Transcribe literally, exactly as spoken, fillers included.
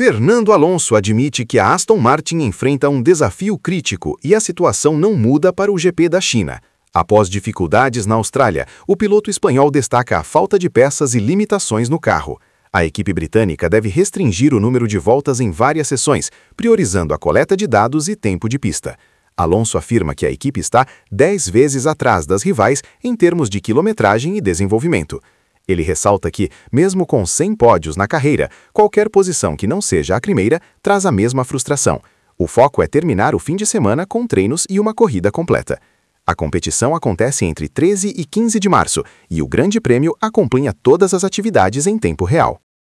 Fernando Alonso admite que a Aston Martin enfrenta um desafio crítico e a situação não muda para o G P da China. Após dificuldades na Austrália, o piloto espanhol destaca a falta de peças e limitações no carro. A equipe britânica deve restringir o número de voltas em várias sessões, priorizando a coleta de dados e tempo de pista. Alonso afirma que a equipe está dez vezes atrás das rivais em termos de quilometragem e desenvolvimento. Ele ressalta que, mesmo com cem pódios na carreira, qualquer posição que não seja a primeira traz a mesma frustração. O foco é terminar o fim de semana com treinos e uma corrida completa. A competição acontece entre treze e quinze de março e o Grande Prêmio acompanha todas as atividades em tempo real.